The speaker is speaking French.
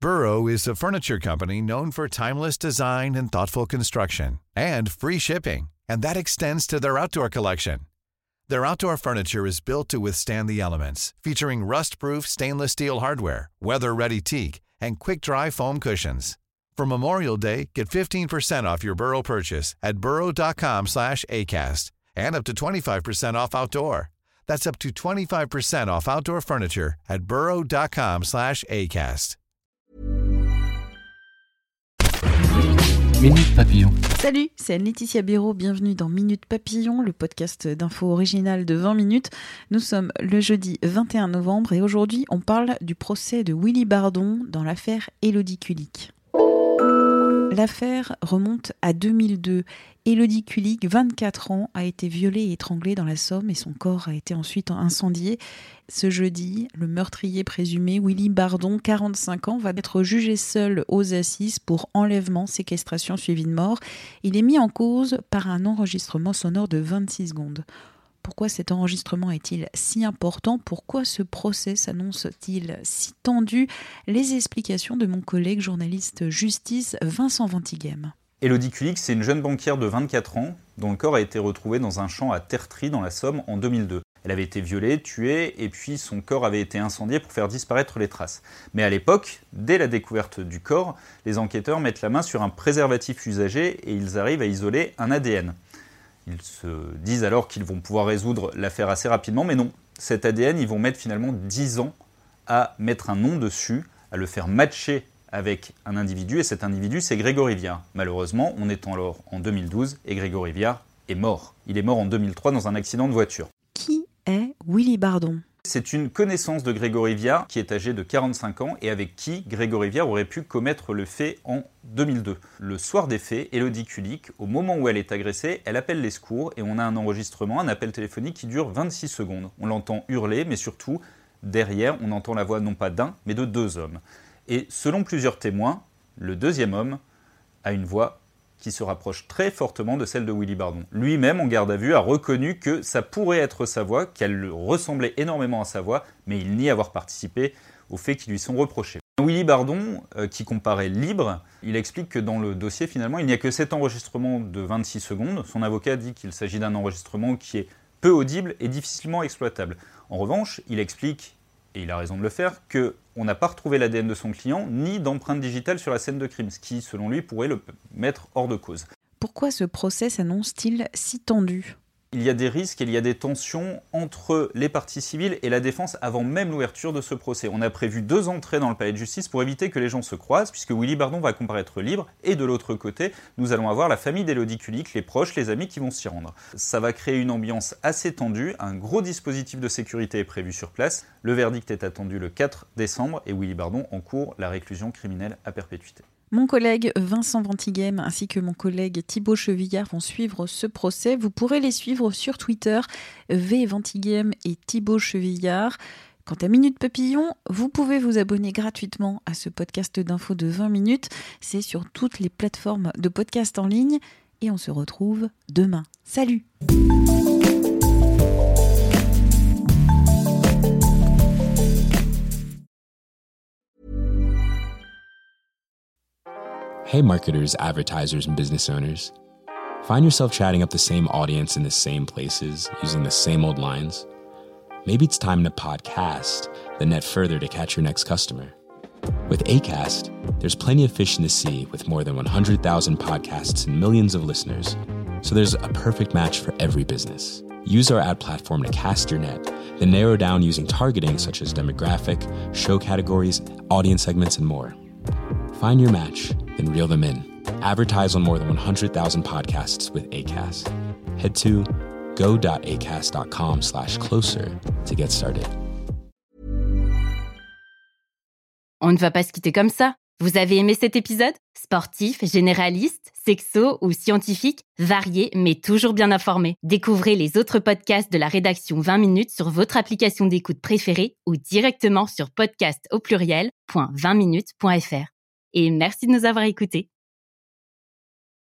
Burrow is a furniture company known for timeless design and thoughtful construction, and free shipping, and that extends to their outdoor collection. Their outdoor furniture is built to withstand the elements, featuring rust-proof stainless steel hardware, weather-ready teak, and quick-dry foam cushions. For Memorial Day, get 15% off your Burrow purchase at burrow.com/acast, and up to 25% off outdoor. That's up to 25% off outdoor furniture at burrow.com/acast. Minute Papillon. Salut, c'est Laetitia Béraud, bienvenue dans Minute Papillon, le podcast d'info original de 20 minutes. Nous sommes le jeudi 21 novembre et aujourd'hui on parle du procès de Willy Bardon dans l'affaire Élodie Kulik. L'affaire remonte à 2002. Élodie Kulik, 24 ans, a été violée et étranglée dans la Somme et son corps a été ensuite incendié. Ce jeudi, le meurtrier présumé, Willy Bardon, 45 ans, va être jugé seul aux assises pour enlèvement, séquestration suivie de mort. Il est mis en cause par un enregistrement sonore de 26 secondes. Pourquoi cet enregistrement est-il si important ? Pourquoi ce procès s'annonce-t-il si tendu ? Les explications de mon collègue journaliste justice Vincent Ventighem. Élodie Kulik, c'est une jeune banquière de 24 ans dont le corps a été retrouvé dans un champ à Tertry dans la Somme en 2002. Elle avait été violée, tuée et puis son corps avait été incendié pour faire disparaître les traces. Mais à l'époque, dès la découverte du corps, les enquêteurs mettent la main sur un préservatif usagé et ils arrivent à isoler un ADN. Ils se disent alors qu'ils vont pouvoir résoudre l'affaire assez rapidement, mais non. Cet ADN, ils vont mettre finalement 10 ans à mettre un nom dessus, à le faire matcher avec un individu, et cet individu, c'est Grégory Viard. Malheureusement, on est alors en 2012, et Grégory Viard est mort. Il est mort en 2003 dans un accident de voiture. Qui est Willy Bardon ? C'est une connaissance de Grégory Viard qui est âgé de 45 ans et avec qui Grégory Viard aurait pu commettre le fait en 2002. Le soir des faits, Élodie Kulik, au moment où elle est agressée, elle appelle les secours et on a un enregistrement, un appel téléphonique qui dure 26 secondes. On l'entend hurler, mais surtout, derrière, on entend la voix non pas d'un, mais de deux hommes. Et selon plusieurs témoins, le deuxième homme a une voix qui se rapproche très fortement de celle de Willy Bardon. Lui-même, en garde à vue, a reconnu que ça pourrait être sa voix, qu'elle ressemblait énormément à sa voix, mais il nie avoir participé aux faits qui lui sont reprochés. Willy Bardon, qui comparaît libre, il explique que dans le dossier, finalement, il n'y a que cet enregistrement de 26 secondes. Son avocat dit qu'il s'agit d'un enregistrement qui est peu audible et difficilement exploitable. En revanche, il explique, et il a raison de le faire, qu'on n'a pas retrouvé l'ADN de son client, ni d'empreinte digitale sur la scène de crime, ce qui, selon lui, pourrait le mettre hors de cause. Pourquoi ce procès s'annonce-t-il si tendu ? Il y a des risques et il y a des tensions entre les parties civiles et la défense avant même l'ouverture de ce procès. On a prévu 2 entrées dans le palais de justice pour éviter que les gens se croisent, puisque Willy Bardon va comparaître libre, et de l'autre côté, nous allons avoir la famille d'Élodie Kulik, les proches, les amis qui vont s'y rendre. Ça va créer une ambiance assez tendue, un gros dispositif de sécurité est prévu sur place, le verdict est attendu le 4 décembre, et Willy Bardon encourt la réclusion criminelle à perpétuité. Mon collègue Vincent Ventighem ainsi que mon collègue Thibaut Chevillard vont suivre ce procès. Vous pourrez les suivre sur Twitter, Ventighem et Thibaut Chevillard. Quant à Minute Papillon, vous pouvez vous abonner gratuitement à ce podcast d'infos de 20 minutes. C'est sur toutes les plateformes de podcast en ligne et on se retrouve demain. Salut! Hey marketers, advertisers, and business owners. Find yourself chatting up the same audience in the same places, using the same old lines? Maybe it's time to podcast, then net further to catch your next customer. With Acast, there's plenty of fish in the sea with more than 100,000 podcasts and millions of listeners. So there's a perfect match for every business. Use our ad platform to cast your net, then narrow down using targeting such as demographic, show categories, audience segments, and more. Find your match, then reel them in. Advertise on more than 100,000 podcasts with Acast. Head to go.acast.com/closer to get started. On ne va pas se quitter comme ça. Vous avez aimé cet épisode ? Sportif, généraliste, sexo ou scientifique, varié mais toujours bien informé. Découvrez les autres podcasts de la rédaction 20 minutes sur votre application d'écoute préférée ou directement sur podcast@20minutes.fr. Et merci de nous avoir écoutés.